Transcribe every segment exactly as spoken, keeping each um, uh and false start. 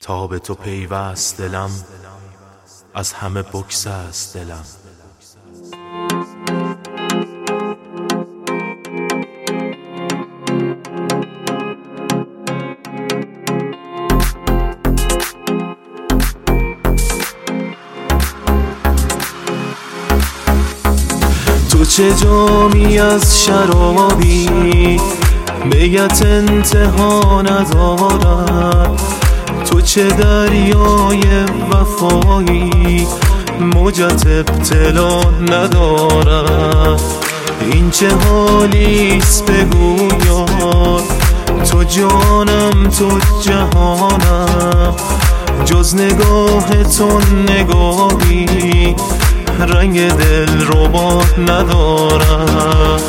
تا به تو پیوست دلم، از همه بگسست دلم. تو چه جامی از شرابی میت انتها ندارد، تو چه دریای وفایی موجت ابتلا ندارد. این چه حالیست بگو یار، تو جانم تو جهانم، جز نگاه تو نگاهی رنگ دل ربا ندارد.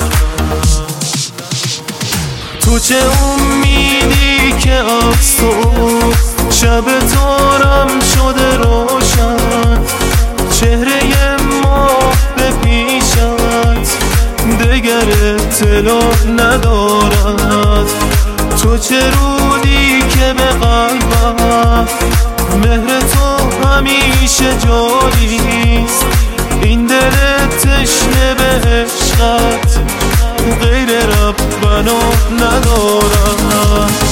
تو چه امیدی که از تو شب تارم شده روشن، چهره ماه به پیشت دگر اطلاع ندارد. تو چه رودی که به قلبم مهر تو همیشه جاریست، این دل تشنه به عشقت غیر ربنا ندارم.